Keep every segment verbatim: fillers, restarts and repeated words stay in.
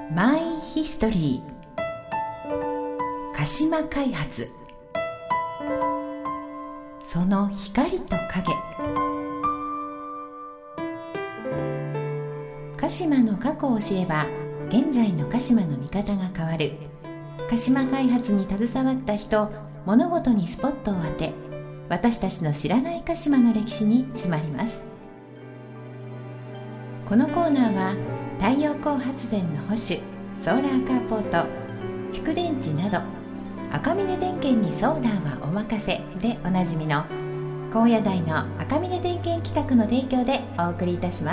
マイヒストリー鹿島開発、その光と影。鹿島の過去を知れば現在の鹿島の見方が変わる。鹿島開発に携わった人、物事にスポットを当て、私たちの知らない鹿島の歴史に迫ります。このコーナーは太陽光発電の保守、ソーラーカーポート、蓄電池など赤峰電研にソーラーはお任せでおなじみの高野台の赤峰電研企画の提供でお送りいたします。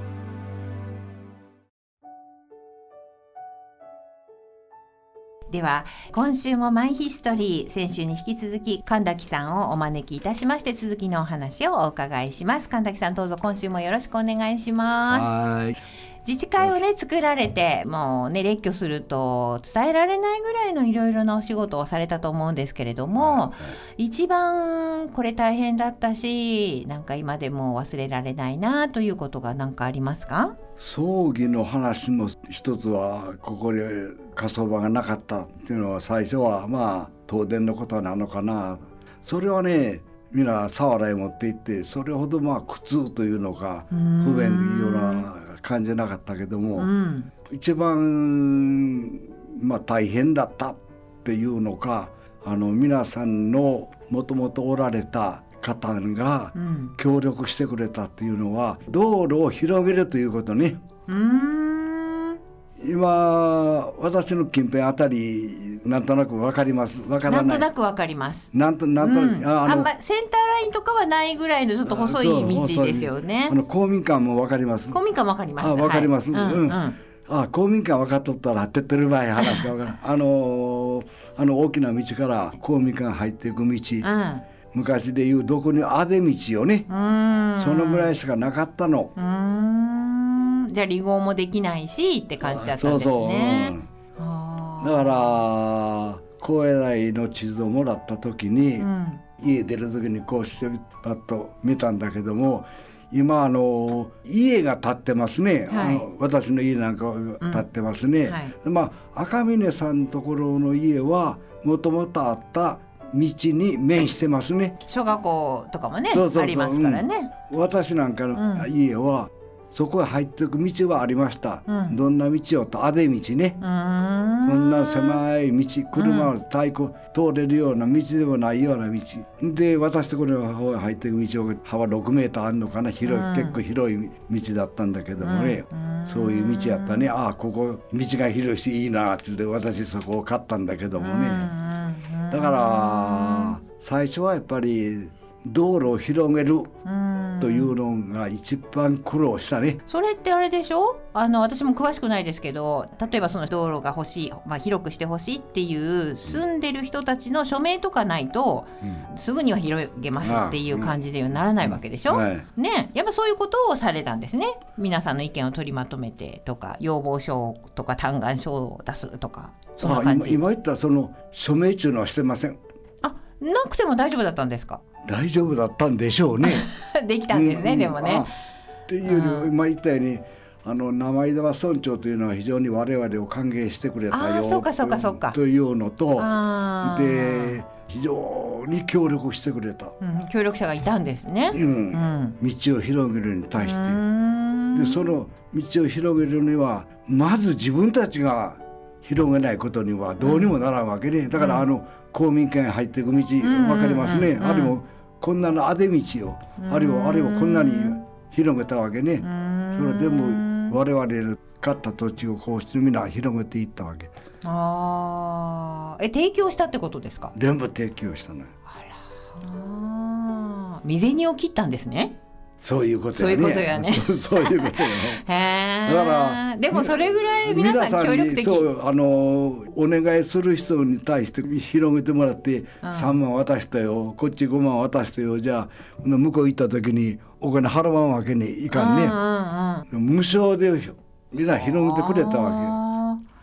では今週もマイヒストリー、先週に引き続き神崎さんをお招きいたしまして、続きのお話をお伺いします。神崎さん、どうぞ今週もよろしくお願いします。 はい。 自治会をね作られて、もうね列挙すると伝えられないぐらいのいろいろなお仕事をされたと思うんですけれども、はい、一番これ大変だったし、なんか今でも忘れられないなということが何かありますか？ 葬儀の話の一つは、ここで火葬場がなかったっていうのは最初はまあ東電のことなのかな。それはね、みんな佐原へ持って行って、それほどまあ苦痛というのか不便というような感じなかったけども、うん、一番まあ大変だったっていうのか、あの皆さんのもともとおられた方が協力してくれたっていうのは、うん、道路を広げるということね。うーん、今私の近辺あたりなんとなく分かります？分からない？ なんとなく分かります。 なんとなんとなく、うん、 ああんまセンターラインとかはないぐらいのちょっと細い道ですよね。 あの公民館も分かります？ 公民館分かります。 あ、分かります、はい、うんうん、あ、公民館分かっとったら手っ取り早い話が分かるあのあの大きな道から公民館入っていく道、うん、昔でいうどこにあぜ道よね。うーん、そのぐらいしかなかったの。うーん、じゃあ離合もできないしって感じだったんですね。そうそう、うん、 あ、だから高野台の地図をもらった時に、うん、家出る時にこうしてパッと見たんだけども、今あの家が建ってますね、はい、あの私の家なんかが建ってますね、うん、はい、まあ、赤峰さんのところの家はもともとあった道に面してますね。 小学校とかもね、そうそうそう、ありますからね、 うん、私なんかの家は、うん、そこへ入っていく道はありました、うん、どんな道よと、あぜ道ね、うーん、こんな狭い道、車を太鼓通れるような道でもないような道で、私ところが入っていく道を幅ろくメーターあるのかな、広い、うん、結構広い道だったんだけどもね、うん、そういう道やったね。ああ、ここ道が広いしいいなって言って、私そこを買ったんだけどもね、うん、だから最初はやっぱり道路を広げるというのが一番苦労したね。 それってあれでしょ、あの私も詳しくないですけど、例えばその道路が欲しい、まあ、広くしてほしいっていう住んでる人たちの署名とかないと、うん、すぐには広げますっていう感じではならないわけでしょ、うん、はい、ね、やっぱそういうことをされたんですね。皆さんの意見を取りまとめてとか、要望書とか嘆願書を出すとか、そんな感じ。 今, 今言ったその署名中のはしてません。 あ、なくても大丈夫だったんですか？ 大丈夫だったんでしょうねできたんですね、うん、でもね。 っていうより、今言ったように、あの生井沢村長というのは非常に我々を歓迎してくれたよそうかそうかそうかというのと、で非常に協力してくれた、 うん、協力者がいたんですね、うんうん、道を広げるに対して、でその道を広げるにはまず自分たちが広げないことにはどうにもならんわけね、うん、だからあの公民館に入っていく道、うん、分かりますね、うんうんうん、あれもこんなのあぜ道を、あれをあれをこんなに広げたわけね。それでも我々の買った土地をこうしてみんな広げていったわけ。 あ、え、提供したってことですか？ 全部提供したのよ。 あら、あ、身銭を切ったんですね。 そういうことやね。 そういうことやね。 そ, そういうことやね。 へ、だからでもそれぐらい皆さん協力的。 そう、あのお願いする人に対して広げてもらって、うん、さんまん渡したよ、こっちごまん渡したよ、じゃあ向こう行った時にお金払わんわけにいかんね、うんうんうん、無償でみんな広げてくれたわ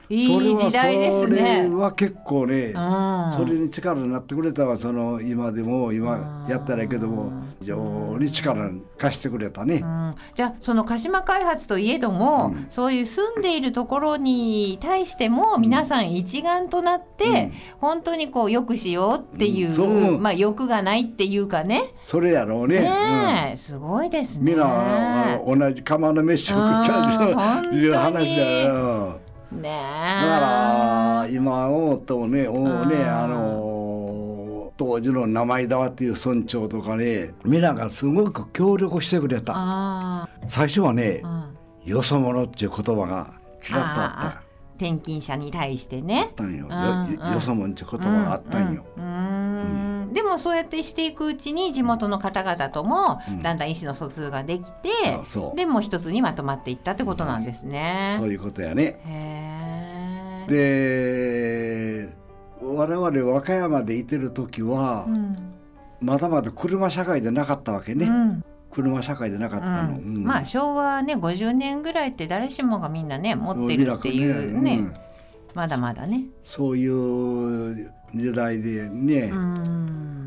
いい時代ですね。 それは結構ね、 うん、 それに力になってくれたわ。その今でも今やったらいいけども非常に力貸してくれたね、 うん、じゃあその鹿島開発といえども、うん、そういう住んでいるところに対しても皆さん一丸となって、うん、本当にこう良くしようっていう、うん、まあ、欲がないっていうかね、 それやろうね、 ね、 うん、 すごいですね。 みんな同じ釜の飯を食ったりいう話だよね、 だから今思ってもね、おね、あの当時の名前だわっていう村長とかね、みんながすごく協力してくれた。あ、最初はね、うん、よそ者っていう言葉がちらっとあった。 転勤者に対してね、 あったんよ、うんうん、よ, よそ者っていう言葉があったんよ、うんうんうん、でもそうやってしていくうちに地元の方々ともだんだん意思の疎通ができて、うん、そうでも一つにまとまっていったってことなんですね、 うん、そういうことやね。 へで我々和歌山でいてる時は、うん、まだまだ車社会でなかったわけね、うん、車社会でなかったの、 うんうん、まあ昭和ねごじゅうねんぐらいって誰しもがみんなね持ってるっていうね、うん、まだまだねそういう時代でね、うん、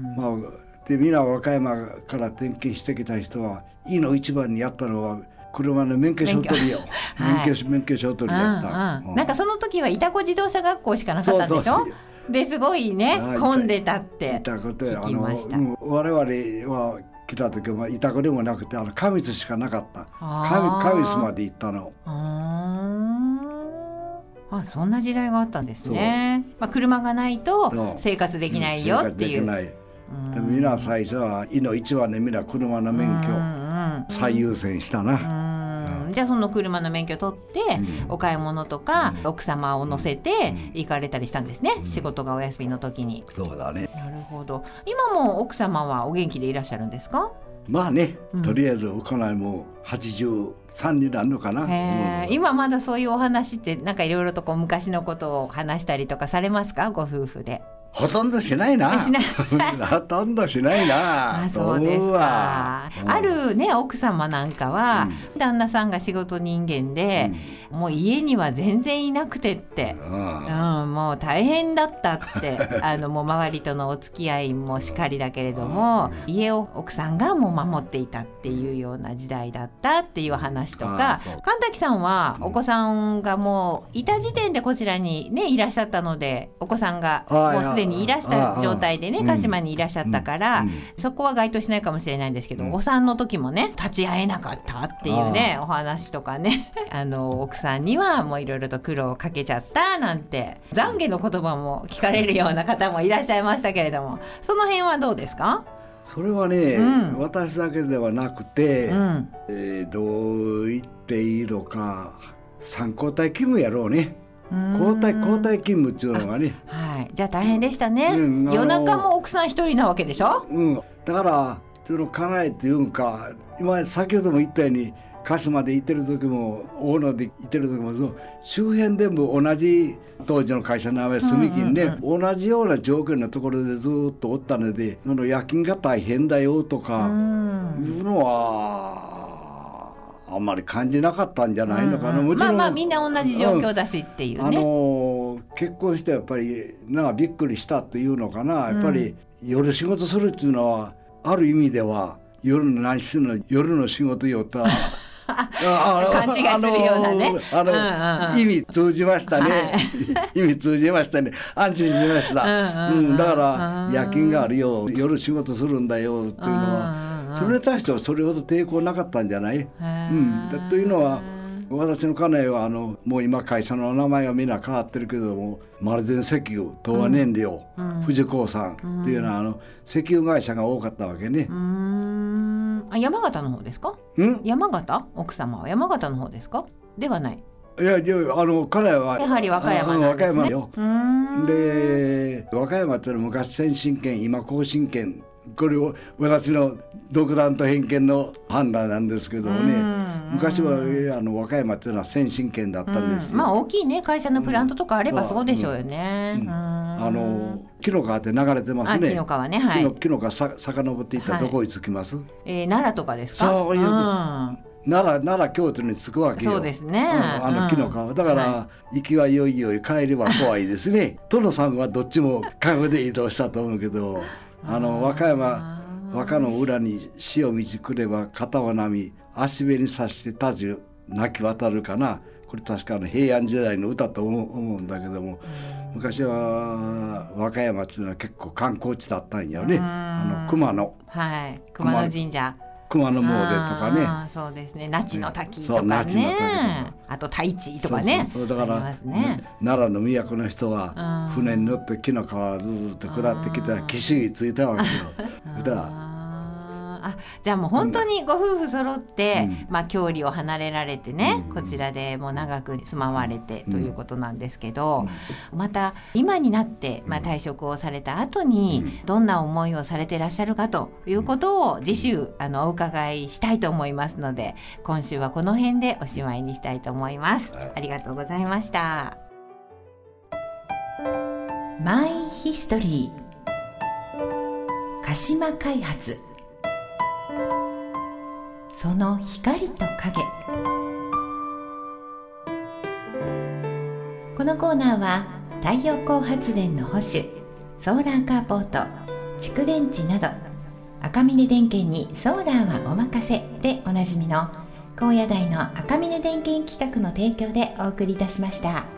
まあ、でみんな和歌山から転勤してきた人はいいの一番にやったのは車の免許証取りよ、はい、免許、免許証取りやった、 うんうん、なんかその時は潮来自動車学校しかなかったんでしょ。そうそうそうですごいね混んでたって聞きました。 あの、うん、我々は来た時は潮来でもなくてあの上津しかなかった。上津まで行ったの。 ああ、そんな時代があったんですね。まあ、車がないと生活できないよっていう。 生活できない。でみんな最初はいの一番でみんな車の免許最優先したな。 うん、じゃあその車の免許取って、うん、お買い物とか、うん、奥様を乗せて行かれたりしたんですね、うん、仕事がお休みの時に。 そうだね。 なるほど。今も奥様はお元気でいらっしゃるんですか？ まあね、うん、とりあえずおかないもはちじゅうさんになるのかな、 へ、うん、今まだそういうお話ってなんかいろいろとこう昔のことを話したりとかされますか、ご夫婦で？ ほとんどしないな。しないほとんどしないな。 あ、そうですか、うん、あるね奥様なんかは、うん、旦那さんが仕事人間で、うん、もう家には全然いなくてって、うんうん、もう大変だったってあのもう周りとのお付き合いもしかりだけれども、うん、家を奥さんがもう守っていたっていうような時代だったっていう話とか、神滝さんはお子さんがもういた時点でこちらにねいらっしゃったので、お子さんがもうすでにいらした状態でね鹿島にいらっしゃったから、うんうん、そこは該当しないかもしれないんですけど、うん、お産の時もね立ち会えなかったっていうねお話とかねあの奥さんにはもういろいろと苦労をかけちゃったなんて懺悔の言葉も聞かれるような方もいらっしゃいましたけれども、その辺はどうですか？ それはね、うん、私だけではなくて、うんえー、どう言っていいのか三交代勤務やろうね。交代交代勤務っていうのがね、 はい、じゃあ大変でしたね、うん、夜中も奥さん一人なわけでしょ、 うん、だからその家内っていうか今先ほども言ったように鹿島で行ってる時も大野で行ってる時もそう周辺でも同じ当時の会社の名前住金ね、うんうん、同じような条件のところでずっとおったのでその夜勤が大変だよとかいうのはあんまり感じなかったんじゃないのかな、うんうん、もちろんまあまあみんな同じ状況だしっていうね、 うん、あの結婚してやっぱりなんかびっくりしたっていうのかな、やっぱり夜仕事するっていうのはある意味では夜の何するの夜の仕事よと勘違いするようなねあの、うんうん、意味通じましたね、はい、意味通じましたね、安心しました、うんうんうん、だから夜勤があるよ夜仕事するんだよっていうのはそれに対してはそれほど抵抗なかったんじゃない、うん、だというのは私の家内はあのもう今会社の名前はみんな変わってるけども丸善石油、東和燃料、うん、富士鉱産っていうのはあの石油会社が多かったわけね。 うーん、あ、山形の方ですか？ん山形？奥様は山形の方ですか？ではない。 いやいやあの彼はやはり和歌山なんですね。 和歌山よ。うーんで和歌山ってのは昔先進権今後進権これを私の独断と偏見の判断なんですけどもね、昔はあの和歌山っていうのは先進権だったんですよ。 まあ大きいね会社のプラントとかあればそうでしょうよね、うんうんうん、 あの紀の川って流れてますね。 紀の川ね、はい、 紀の川さ遡っていったらどこに着きます、はいえー、奈良とかですか？ そういう、うん、 奈良奈良京都に着くわけよ。 そうですね、 うん、あの紀の川、うん、だから、はい、行きはよいよい帰れば怖いですね。殿さんはどっちも川で移動したと思うけどあの和歌山和歌の裏に潮道来れば片は波足辺に刺して多樹泣き渡るかな。これ確かの平安時代の歌と思う、思うんだけども、昔は和歌山っていうのは結構観光地だったんよね。あの熊野、 はい、熊野神社、 熊野詣とかね。 あ、そうですね、那智の滝とかね、あと太一とかね。 そうそうそう、だから、ね、奈良の都の人は船に乗って紀の川ずっと下ってきたら紀州に着いたわけよ。だからあ、じゃあもう本当にご夫婦揃って、うん、まあ、郷里を離れられてね、うん、こちらでもう長く住まわれてということなんですけど、うん、また今になって、まあ、退職をされた後にどんな思いをされていらっしゃるかということを次週あのお伺いしたいと思いますので、今週はこの辺でおしまいにしたいと思います。ありがとうございました。マイヒストリー、鹿島開発、その光と影。このコーナーは太陽光発電の保守、ソーラーカーポート、蓄電池など赤峰電研にソーラーはお任せでおなじみの高野台の赤峰電研企画の提供でお送りいたしました。